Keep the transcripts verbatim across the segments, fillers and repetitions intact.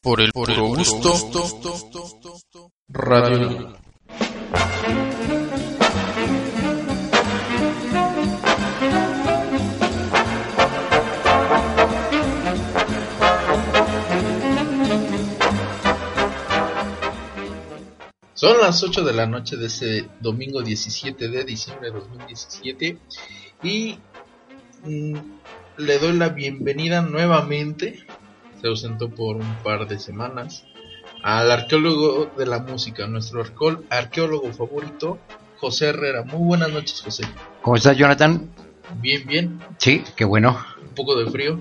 Por el puro gusto, Radio Luna. Son las ocho de la noche de ese domingo diecisiete de diciembre de dos mil diecisiete y mmm, le doy la bienvenida nuevamente, se ausentó por un par de semanas, al arqueólogo de la música, nuestro arqueó- arqueólogo favorito, José Herrera. Muy buenas noches, José. ¿Cómo estás, Jonathan? Bien, bien. Sí, qué bueno. Un poco de frío.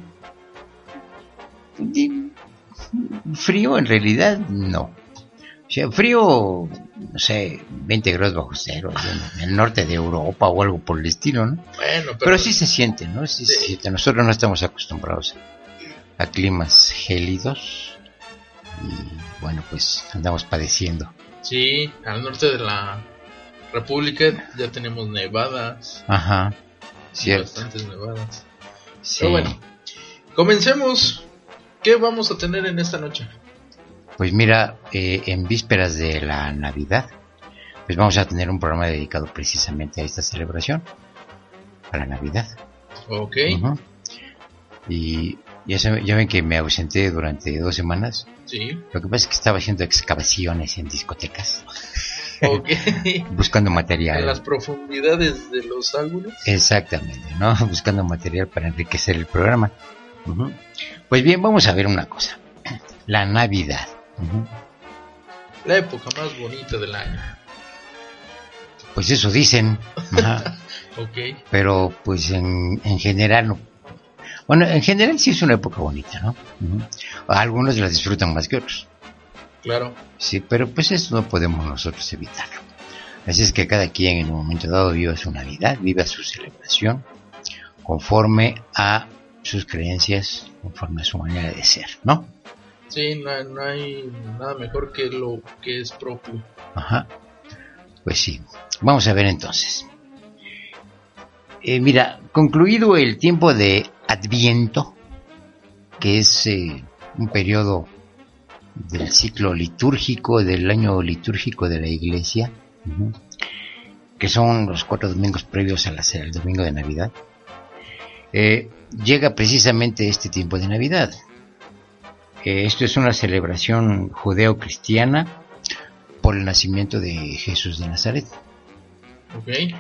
Frío en realidad no. O sea, frío, no sé, veinte grados bajo cero, en el norte de Europa o algo por el estilo, ¿no? Bueno, pero, pero sí se siente, ¿no? Sí, sí se siente. Nosotros no estamos acostumbrados a climas gélidos y, bueno, pues andamos padeciendo. Sí, al norte de la República ya tenemos nevadas. Ajá, cierto. Bastantes nevadas. Sí. Pero bueno, comencemos. ¿Qué vamos a tener en esta noche? Pues mira, eh, en vísperas de la Navidad, pues vamos a tener un programa dedicado precisamente a esta celebración, a la Navidad. Ok. Uh-huh. Y ya, saben, ya ven que me ausenté durante dos semanas. Sí. Lo que pasa es que estaba haciendo excavaciones en discotecas. Ok. Buscando material. En las profundidades de los árboles. Exactamente, ¿no? Buscando material para enriquecer el programa. Uh-huh. Pues bien, vamos a ver una cosa. La Navidad. Uh-huh. La época más bonita del año. Pues eso dicen. Ajá. Ok. Pero pues en, en general no. Bueno, en general sí es una época bonita, ¿no? Uh-huh. Algunos la disfrutan más que otros. Claro. Sí, pero pues eso no podemos nosotros evitarlo. Así es que cada quien en un momento dado viva su Navidad, viva su celebración, conforme a sus creencias, conforme a su manera de ser, ¿no? Sí, no, no hay nada mejor que lo que es propio. Ajá. Pues sí. Vamos a ver entonces. Eh, mira, concluido el tiempo de Adviento, que es eh, un periodo del ciclo litúrgico, del año litúrgico de la Iglesia, uh-huh, que son los cuatro domingos previos a la, al domingo de Navidad, eh, llega precisamente este tiempo de Navidad. Eh, esto es una celebración judeo-cristiana por el nacimiento de Jesús de Nazaret. Ok.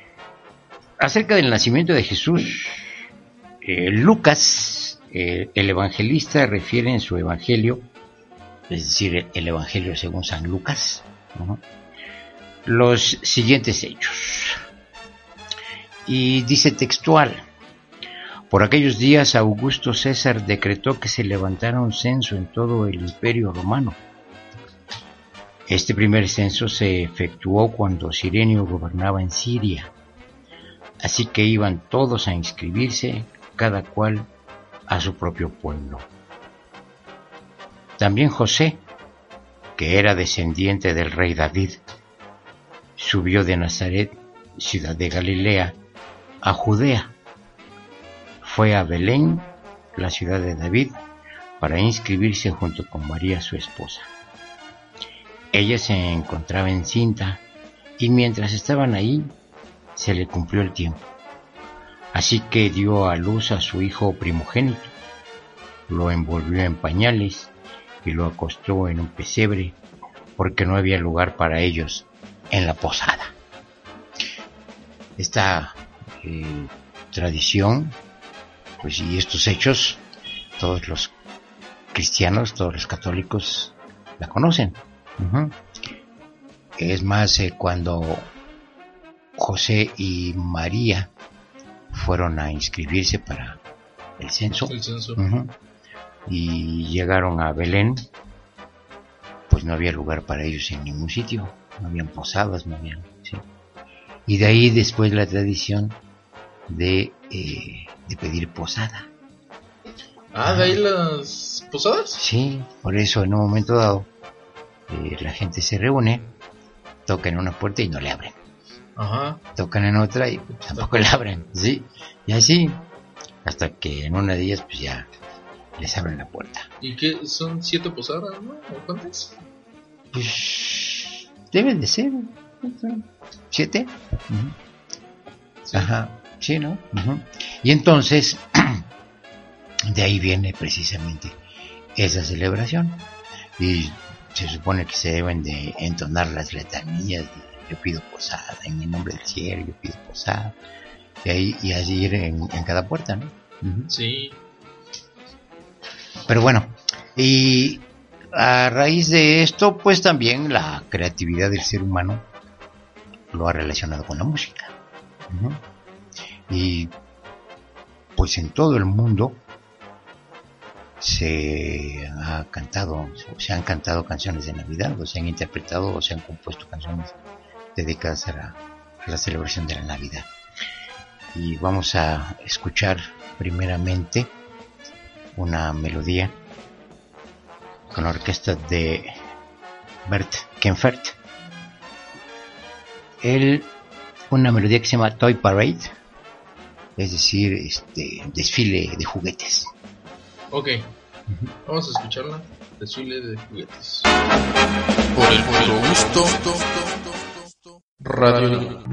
Acerca del nacimiento de Jesús, eh, Lucas, eh, el evangelista, refiere en su evangelio, es decir, el evangelio según San Lucas, ¿no?, los siguientes hechos. Y dice textual: por aquellos días Augusto César decretó que se levantara un censo en todo el Imperio Romano. Este primer censo se efectuó cuando Cirenio gobernaba en Siria. Así que iban todos a inscribirse, cada cual a su propio pueblo. También José, que era descendiente del rey David, subió de Nazaret, ciudad de Galilea, a Judea. Fue a Belén, la ciudad de David, para inscribirse junto con María, su esposa. Ella se encontraba encinta y mientras estaban ahí, se le cumplió el tiempo. Así que dio a luz a su hijo primogénito, lo envolvió en pañales y lo acostó en un pesebre, porque no había lugar para ellos en la posada. Esta eh, tradición, pues, y estos hechos, todos los cristianos, todos los católicos la conocen. Uh-huh. Es más, eh, cuando José y María fueron a inscribirse para el censo, el censo. Uh-huh, y llegaron a Belén, pues no había lugar para ellos en ningún sitio, no habían posadas, no habían, ¿sí? Y de ahí después la tradición de, eh, de pedir posada. Ah, ¿de ahí las posadas? Sí, por eso en un momento dado eh, la gente se reúne, tocan en una puerta y no le abren. Ajá. Tocan en otra y tampoco le abren, sí, y así, hasta que en una de ellas pues ya les abren la puerta. ¿Y qué? ¿Son siete posadas, no? ¿O cuántas? Pues deben de ser siete. Uh-huh. Sí. Ajá, sí, ¿no? Uh-huh. Y entonces, de ahí viene precisamente esa celebración. Y se supone que se deben de entonar las letanías de yo pido posada, en el nombre del cielo, yo pido posada. Y ahí y así ir en, en cada puerta, ¿no? Uh-huh. Sí. Pero bueno, y a raíz de esto, pues también la creatividad del ser humano lo ha relacionado con la música. Uh-huh. Y pues en todo el mundo se ha cantado, se han cantado canciones de Navidad, o se han interpretado o se han compuesto canciones dedicadas a la, a la celebración de la Navidad. Y vamos a escuchar primeramente una melodía con la orquesta de Bert Kaempfert. Él, una melodía que se llama Toy Parade, es decir, este desfile de juguetes. Ok, uh-huh. Vamos a escucharla. Desfile de juguetes. Por el puro gusto. Radio.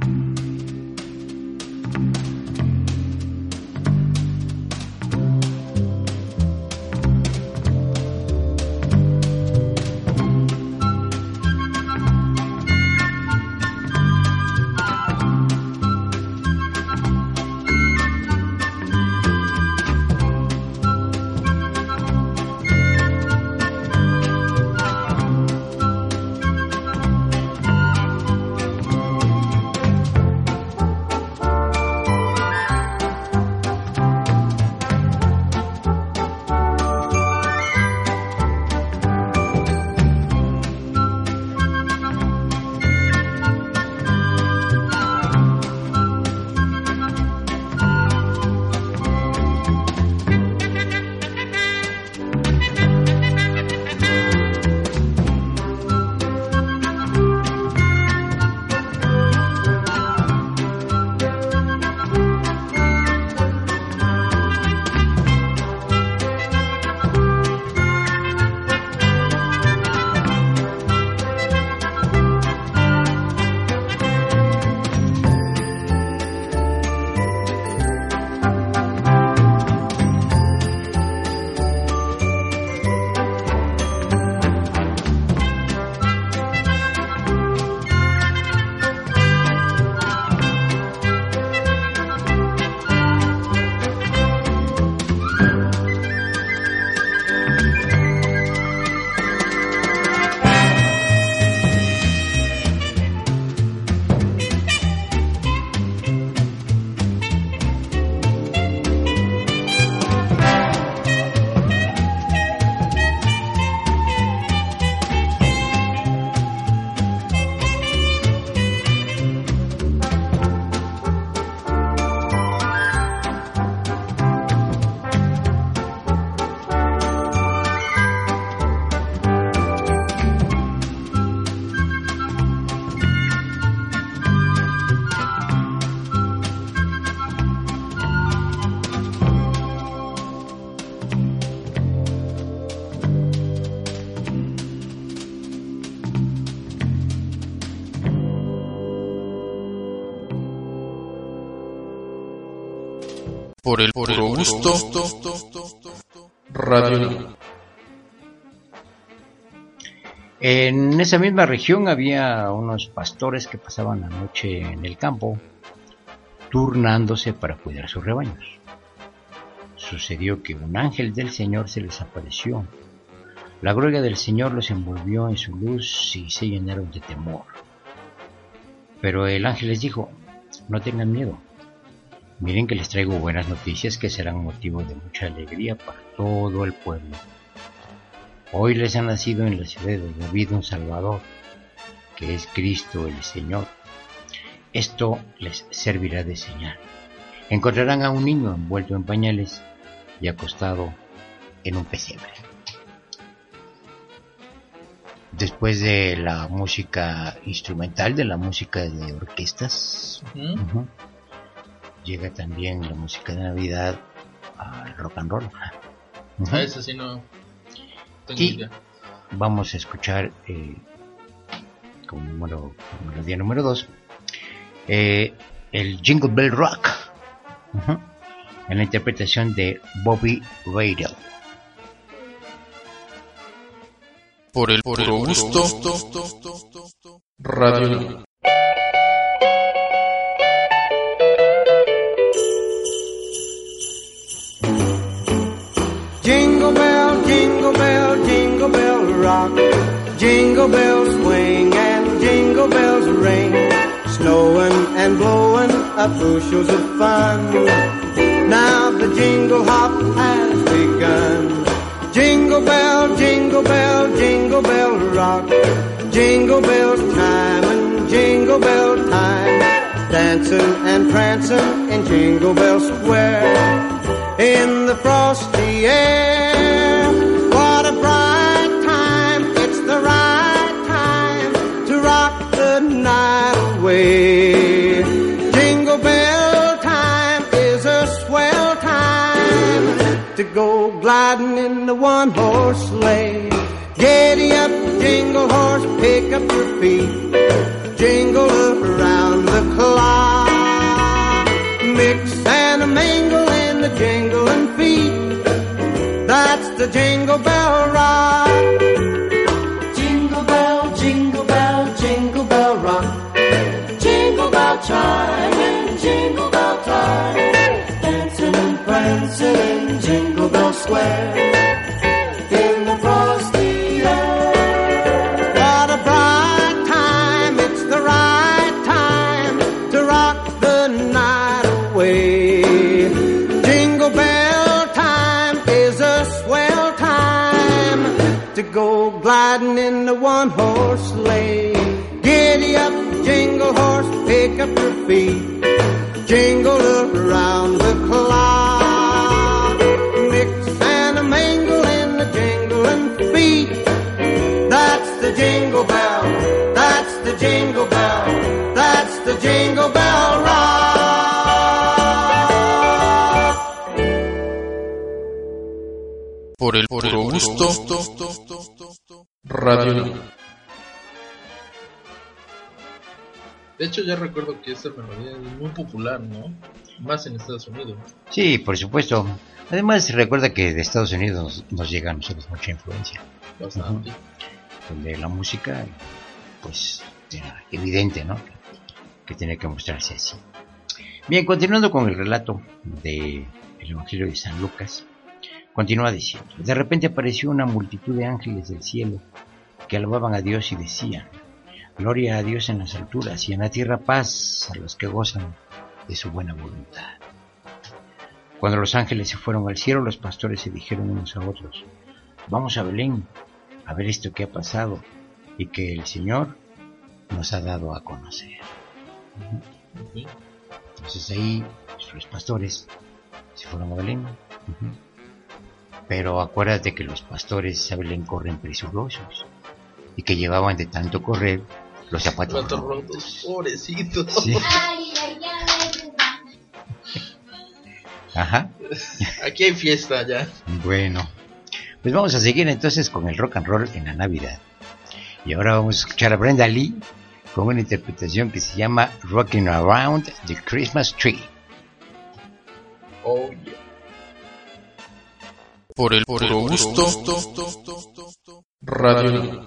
Por el puro gusto. Radio. En esa misma región había unos pastores que pasaban la noche en el campo, turnándose para cuidar sus rebaños. Sucedió que un ángel del Señor se les apareció. La gloria del Señor los envolvió en su luz y se llenaron de temor. Pero el ángel les dijo: no tengan miedo. Miren que les traigo buenas noticias que serán motivo de mucha alegría para todo el pueblo. Hoy les ha nacido en la ciudad de David un Salvador, que es Cristo el Señor. Esto les servirá de señal. Encontrarán a un niño envuelto en pañales y acostado en un pesebre. Después de la música instrumental, de la música de orquestas, uh-huh. Uh-huh, llega también la música de Navidad al rock and roll. Uh-huh. A ese sí no tengo y idea. Vamos a escuchar eh, como número, melodía número dos, eh, el Jingle Bell Rock, uh-huh, en la interpretación de Bobby Radel. Por el puro gusto, gusto Radio. Jingle bell, jingle bell, jingle bell rock. Jingle bells swing and jingle bells ring. Snowing and blowing up bushels of fun. Now the jingle hop has begun. Jingle bell, jingle bell, jingle bell rock. Jingle bell time and jingle bell time. Dancing and prancing in Jingle Bell Square. In the frosty air, what a bright time. It's the right time to rock the night away. Jingle bell time is a swell time to go gliding in the one-horse sleigh. Giddy up, jingle horse, pick up your feet. Jingle around the clock. Mix and a mingle in the jingling feet. That's the Jingle Bell Rock. Jingle bell, jingle bell, jingle bell rock. Jingle bell chime and jingle bell time. Dancing and prancing in Jingle Bell Square. In the frosty air. What a bright time, it's the right time to rock the night away. Jingle bell time is a swell time to go gliding in the one-horse sleigh. Giddy up, jingle horse, pick up your feet. Jingle around the clock. Mix and a mingle in the jingling feet. That's the Jingle Bell. That's the Jingle Bell. That's the Jingle Bell Rock. Por el puro gusto Radio. De hecho, ya recuerdo que esta melodía es muy popular, ¿no? Más en Estados Unidos. Sí, por supuesto. Además, recuerda que de Estados Unidos nos, nos llega a nosotros mucha influencia. Bastante. Uh-huh. De la música, pues, era evidente, ¿no? Que, que tenía que mostrarse así. Bien, continuando con el relato del Evangelio de San Lucas, continúa diciendo: de repente apareció una multitud de ángeles del cielo que alababan a Dios y decían: gloria a Dios en las alturas y en la tierra paz a los que gozan de su buena voluntad. Cuando los ángeles se fueron al cielo, los pastores se dijeron unos a otros: vamos a Belén a ver esto que ha pasado y que el Señor nos ha dado a conocer. Uh-huh. Entonces ahí los pastores se fueron a Belén. Uh-huh. Pero acuérdate que los pastores a Belén corren presurosos y que llevaban de tanto correr los zapatos rotos. rotos. Pobrecitos. Sí. Ajá. Aquí hay fiesta ya. Bueno, pues vamos a seguir entonces con el rock and roll en la Navidad. Y ahora vamos a escuchar a Brenda Lee con una interpretación que se llama Rocking Around the Christmas Tree. Oh yeah. Por el puro gusto Radio.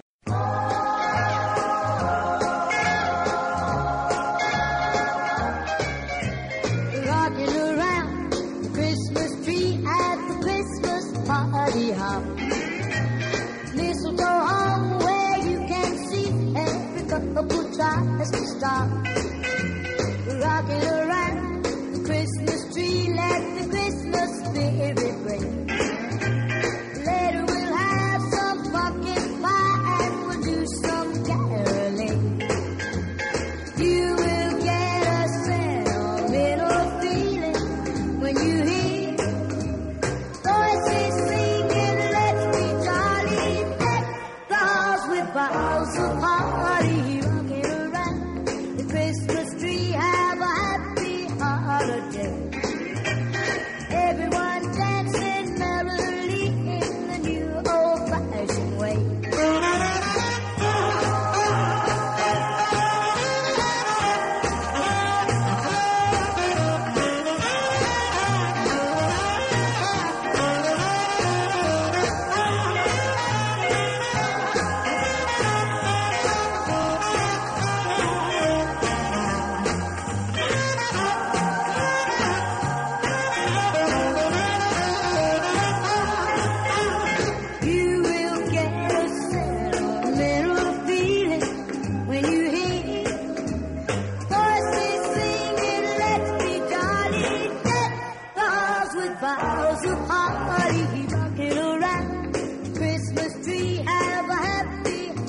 Rocking around the Christmas tree at the Christmas party hop. Mistletoe hung where you can see every couple tries to stop. Rocking around the Christmas tree, let the Christmas spirit ring. Later we'll have some pumpkin pie and we'll do some caroling. You will get a sentimental feeling when you hear voices singing, let's be jolly, deck the halls with boughs of holly. Rocking around the Christmas tree, have a happy holiday. Everyone dancing merrily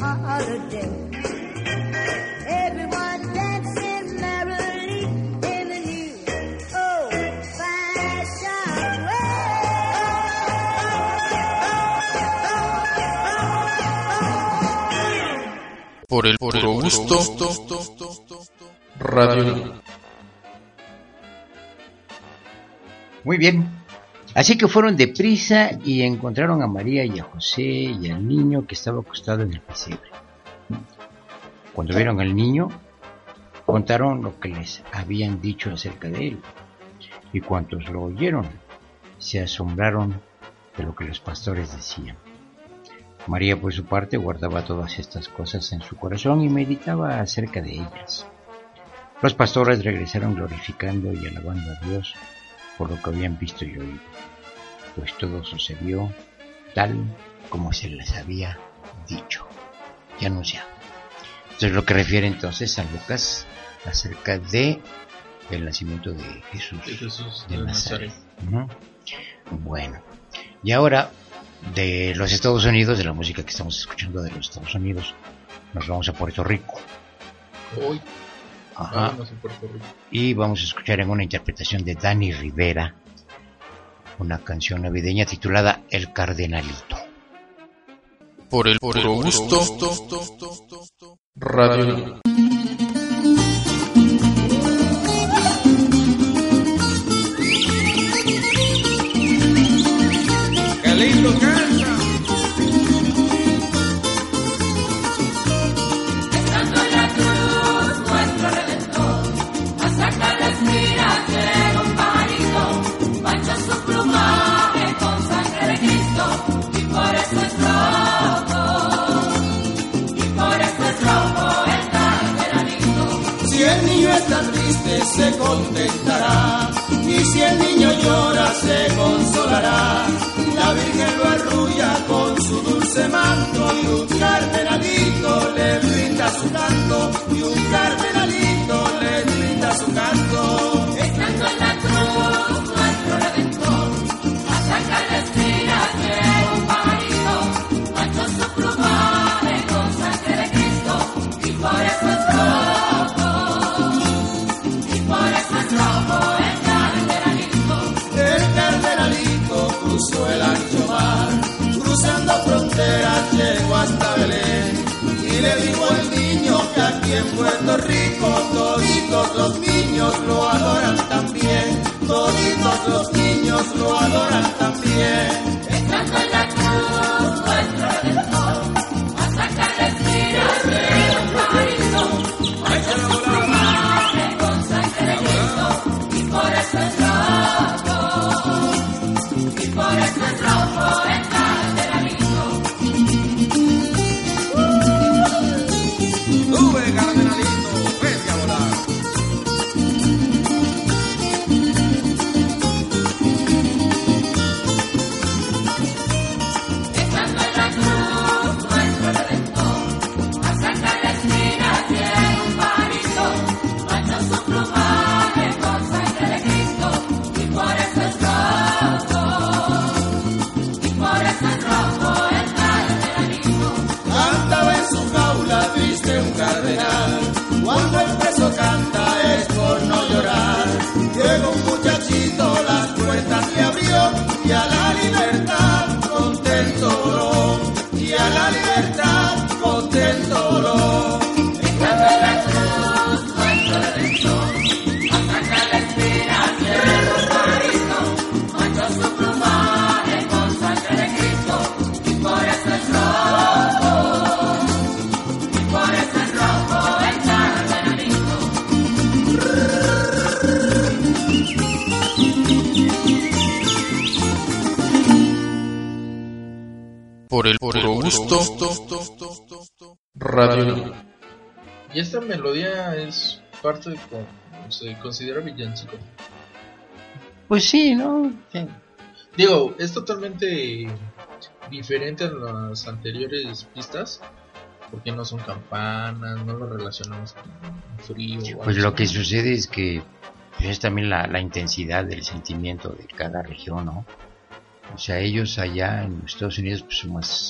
holiday. Everyone dancing merrily in the new old-fashioned way. Por el puro gusto, Radio. Muy bien. Así que fueron deprisa y encontraron a María y a José y al niño que estaba acostado en el pesebre. Cuando vieron al niño, contaron lo que les habían dicho acerca de él. Y cuantos lo oyeron, se asombraron de lo que los pastores decían. María, por su parte, guardaba todas estas cosas en su corazón y meditaba acerca de ellas. Los pastores regresaron glorificando y alabando a Dios por lo que habían visto y oído, pues todo sucedió tal como se les había dicho y anunciado. Esto es lo que refiere entonces a Lucas acerca de el nacimiento de Jesús de, Jesús de de Nazaret. Nazaret. Uh-huh. Bueno, y ahora de los Estados Unidos, de la música que estamos escuchando de los Estados Unidos, nos vamos a Puerto Rico. Hoy Ajá. vamos a Puerto Rico. Y vamos a escuchar en una interpretación de Dani Rivera una canción navideña titulada El Cardenalito. Por el puro gusto, Radio. ¡Qué lindo canta! Estando en la cruz nuestro Redentor, a sacar la espinas llega un pajarito, mancha su plumaje con sangre de Cristo, y por eso es rojo, y por eso es rojo el cardenalito. Si el niño está triste se contentará, y si el niño llora se consolará. La Virgen lo arrulla con su dulce manto, y un cardenalito le brinda su canto, y un cardenalito le brinda su canto. Estando en la cruz nuestro Redentor, a sacar la espina llega un pajarito, manchó su plumaje con sangre de Cristo, y por eso es rojo, y por eso es rojo el cardenalito. El cardenalito cruzó el ancho mar, cruzando fronteras llegó hasta Belén, y le dijo al niño que aquí en Puerto Rico toditos los niños lo adoran también, toditos los niños lo adoran también. Estando en la cruz nuestro Redentor, a sacar la espina llega un pajarito, manchó su plumaje con sangre de Cristo, y por eso es rojo, y por eso es rojo el cardenalito. Sube cardenalito, vete a volar. Estando en la cruz nuestro Redentor, a sacar la espina llega un pajarito, manchó su plumaje con sangre de Cristo, y por eso es rojo, y por eso es rojo el cardenalito. Cantaba en su jaula triste un cardenal, cuando el preso canta es por no llorar. Llegó un muchachito, las puertas le abrió, y a la libertad contento voló, y a la libertad contento voló. Estando en la cruz nuestro Redentor, a sacar la espina llega un pajarito, manchó su plumaje con sangre de Cristo, y por eso es rojo, y por eso es rojo el cardenalito. Por el puro gusto, Radio. Y esta melodía es parte de como se considera villancico. Pues sí, ¿no? Sí. Digo, es totalmente diferente a las anteriores pistas, porque no son campanas, no lo relacionamos con frío. o Pues algo lo que así. sucede es que pues, es también la, la intensidad del sentimiento de cada región, ¿no? O sea, ellos allá en Estados Unidos pues, son más,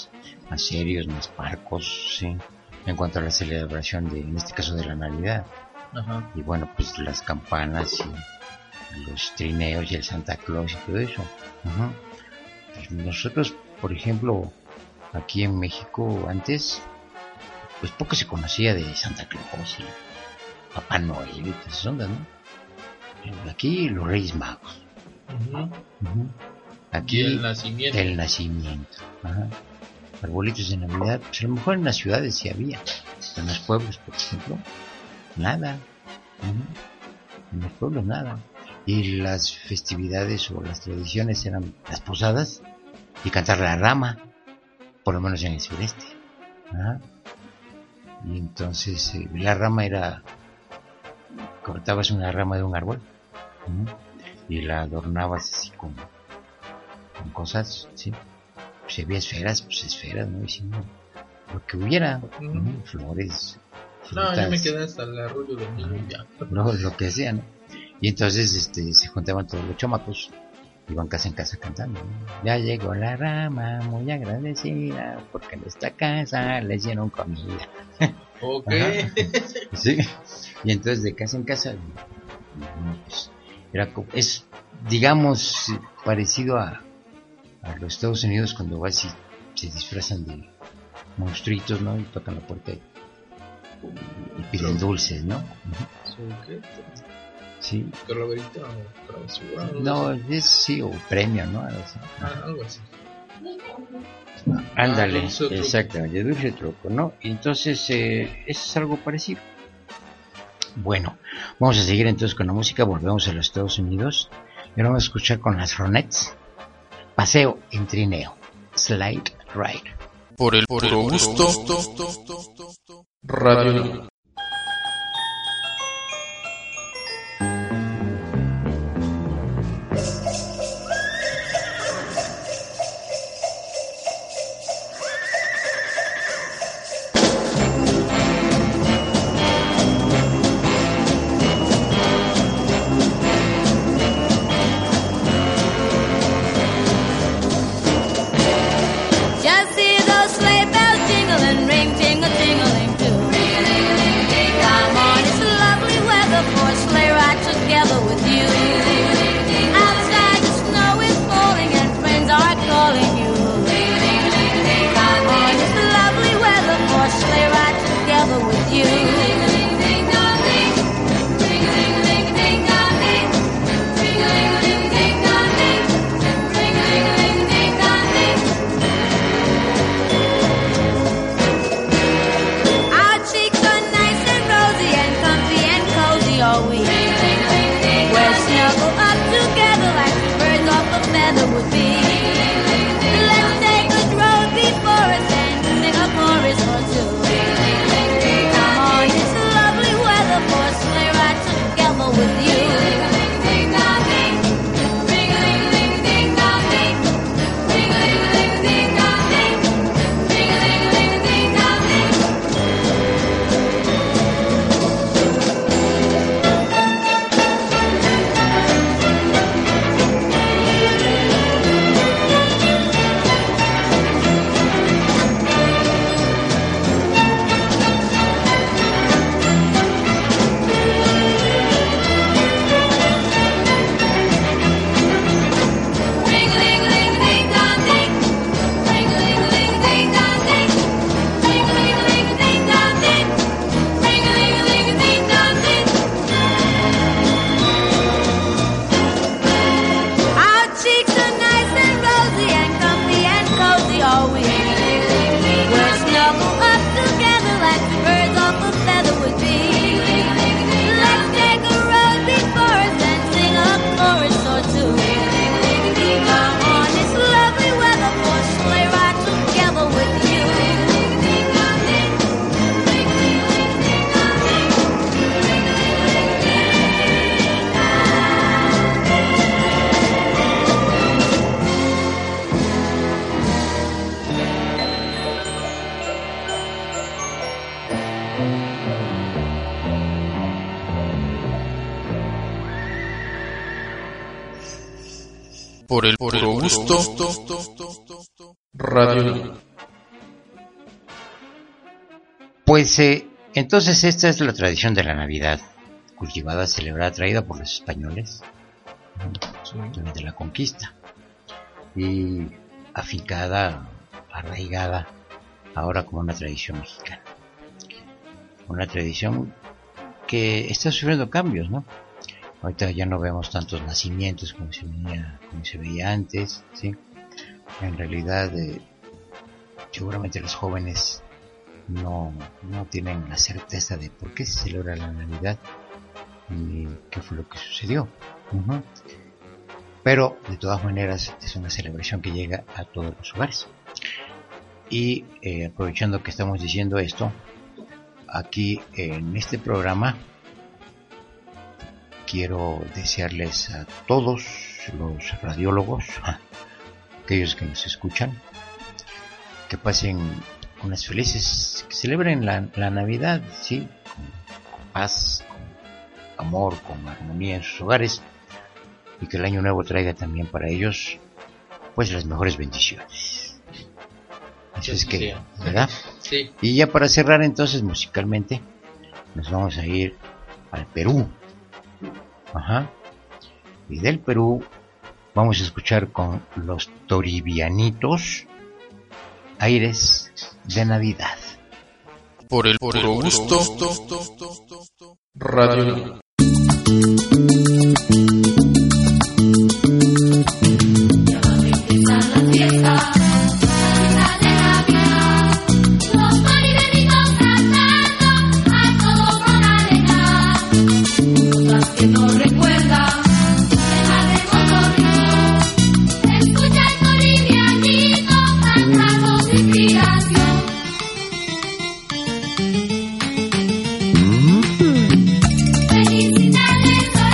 más serios, más parcos, ¿sí? En cuanto a la celebración de, en este caso, de la Navidad. Ajá. Y bueno, pues las campanas y los trineos y el Santa Claus y todo eso. Ajá. Pues nosotros, por ejemplo, aquí en México antes, pues poco se conocía de Santa Claus y Papá Noel y todas esas ondas, ¿no? Aquí los Reyes Magos. Ujú. Ujú. Aquí Y el nacimiento. el nacimiento. Ajá. Arbolitos de Navidad, pues a lo mejor en las ciudades sí había, en los pueblos, por ejemplo, nada. Ujú. En los pueblos nada. Y las festividades o las tradiciones eran las posadas y cantar la rama, por lo menos en el sureste. Ajá. Y entonces eh, la rama era, cortabas una rama de un árbol, ¿no? Y la adornabas así con, con cosas, ¿sí? Si había esferas, pues esferas, ¿no? Y si no, lo que hubiera, Ujú. ¿no? Flores, No, frutas, yo me quedé hasta el arroyo del niño y ya. no, lo que sea, ¿no? Y entonces este, se juntaban todos los chamacos, iban casa en casa cantando, ¿no? Ya llegó la rama, muy agradecida, porque en esta casa le hicieron comida. Ok. Ajá. Sí, y entonces de casa en casa, bueno, pues, era, co- es, digamos, parecido a, a los Estados Unidos cuando vas y se disfrazan de monstruitos, ¿no? Y tocan la puerta y, y piden dulces, ¿no? Ujú. ¿Qué? Sí, ¿Calaverita o travesura? Algo no, así. es sí, o premio, ¿no? Algo así. Ah, algo así. Ándale, dulce o truco. exactamente, dulce o truco, ¿no? Y entonces, eh, es algo parecido. Bueno, vamos a seguir entonces con la música, volvemos a los Estados Unidos y ahora vamos a escuchar con las Ronettes, Paseo en Trineo, Slide Ride. Por el puro gusto. Radio. Just see those sleigh bells jingle and ring, jingle, jingling too. Come on, it's lovely weather for a sleigh ride together with you. Outside the snow is falling and friends are calling you. Come on, it's lovely weather for a sleigh ride together with you. Our cheeks are nice and rosy and comfy and cozy all week. We're snuggled up together like the birds off a feather would be. Let's take a road before us and sing a chorus or two. Come on, it's lovely weather for a sleigh ride together with you. Our cheeks are nice and rosy and comfy and cozy all week. We're snuggled up together like the birds off a feather would be. Let's take a road before us and sing a chorus or two. Come on, it's lovely weather for a sleigh ride together with you. Por el puro gusto. Radio. Pues eh, entonces esta es la tradición de la Navidad, cultivada, celebrada, traída por los españoles Sí. durante la conquista y afincada, arraigada ahora como una tradición mexicana. Una tradición que está sufriendo cambios, ¿no? Ahorita ya no vemos tantos nacimientos como se veía, como se veía antes, ¿sí? En realidad, eh, seguramente los jóvenes no, no tienen la certeza de por qué se celebra la Navidad y qué fue lo que sucedió. Uh-huh. Pero de todas maneras es una celebración que llega a todos los hogares. Y eh, aprovechando que estamos diciendo esto, aquí en este programa quiero desearles a todos los radiólogos, aquellos que nos escuchan, que pasen unas felices, que celebren la, la Navidad, ¿sí? Con, con paz, con amor, con armonía en sus hogares, y que el año nuevo traiga también para ellos pues las mejores bendiciones. Así es que, Sí. ¿verdad? Sí. Y ya para cerrar entonces musicalmente nos vamos a ir al Perú. Ajá. Y del Perú vamos a escuchar con los Toribianitos Aires de Navidad. Por el puro gusto, Radio. Empiezan las fiestas, fiestas de Navidad, los maribelitos cantando a todo con alegría. Cosas que no recuerdan, dejaremos corriendo. Escucha el bolivianito cantando su inspiración. Felicidades.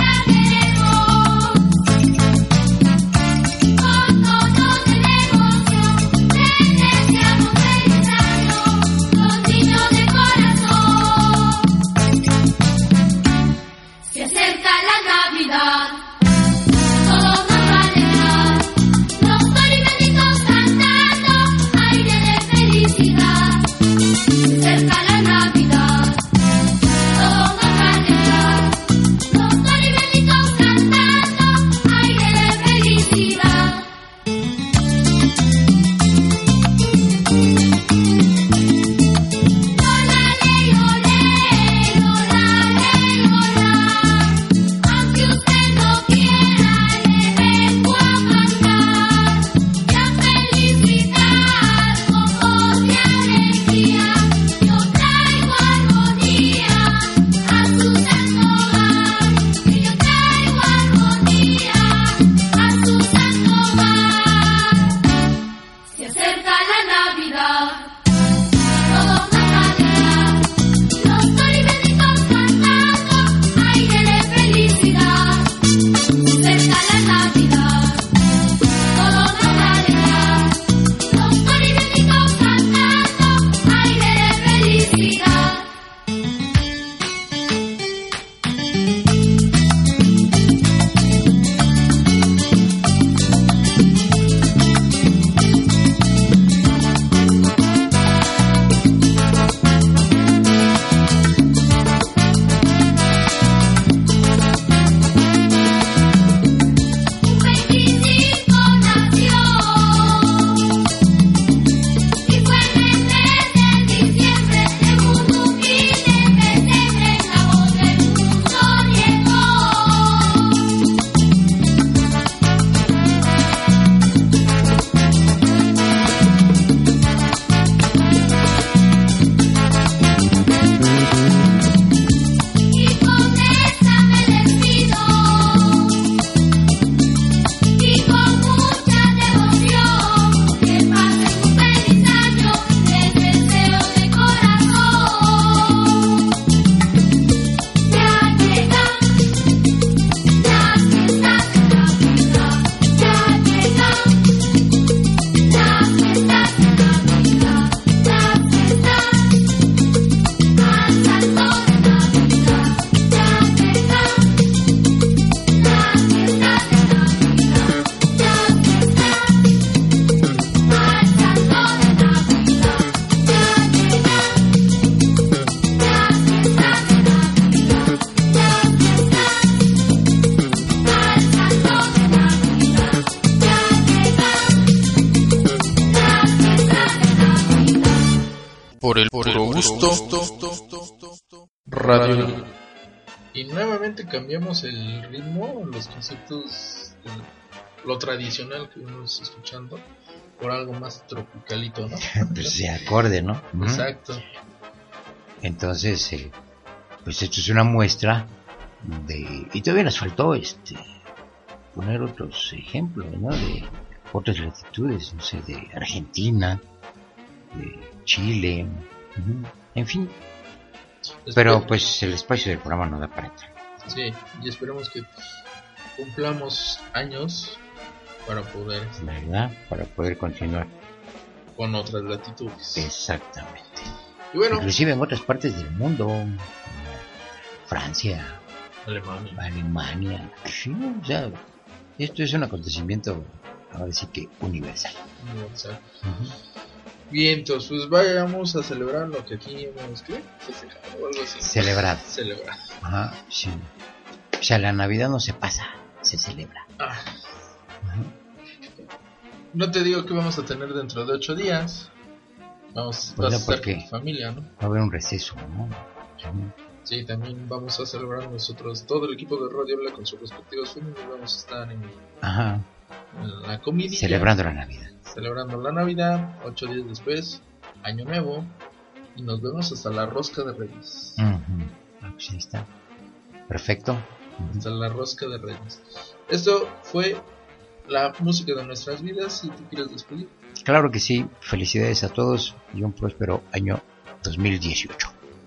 el puro gusto. Radio. Y nuevamente cambiamos el ritmo, los conceptos, lo tradicional que vamos escuchando, por algo más tropicalito, ¿no? Pues de acorde, ¿no? Exacto. Entonces, eh, pues esto es una muestra de... Y todavía nos faltó este poner otros ejemplos, ¿no? De otras latitudes, no sé, de Argentina, de Chile, uh-huh. En fin. Espero... Pero pues el espacio del programa no da para entrar. Sí, y esperemos que cumplamos años para poder... ¿Verdad? Para poder continuar con otras latitudes. Exactamente. Y bueno, inclusive en otras partes del mundo, Francia, Alemania, Alemania, sí, o sea, esto es un acontecimiento, ahora sí que universal. Universal. Uh-huh. Bien, entonces pues vayamos a celebrar lo que aquí hemos ¿qué? festejado o algo así. Celebrar. Celebrar. Ajá, sí. O sea, la Navidad no se pasa, se celebra. Ah. Uh-huh. No te digo que vamos a tener dentro de ocho días. Vamos pues a no, estar con familia, ¿no? Va a haber un receso, ¿no? Sí, también vamos a celebrar nosotros, todo el equipo de Radio Habla con sus respectivas familias, vamos a estar en, Ajá. en la comida. Celebrando la Navidad. Celebrando la Navidad, ocho días después, Año Nuevo, y nos vemos hasta la Rosca de Reyes. Uh-huh. Ah, pues ahí está. Perfecto. Uh-huh. Hasta la Rosca de Reyes. Esto fue la música de nuestras vidas, si tú quieres despedir. Claro que sí, felicidades a todos y un próspero año dos mil dieciocho.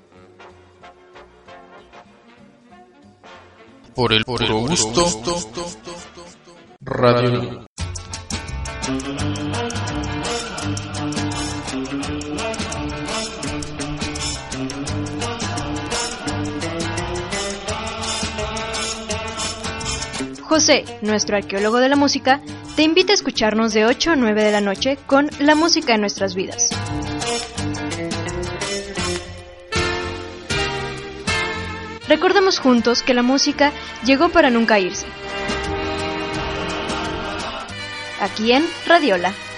Por el puro gusto, gusto. Radio. José, nuestro arqueólogo de la música, te invita a escucharnos de ocho a nueve de la noche con La Música en Nuestras Vidas. Recordemos juntos que la música llegó para nunca irse. Aquí en Radiola.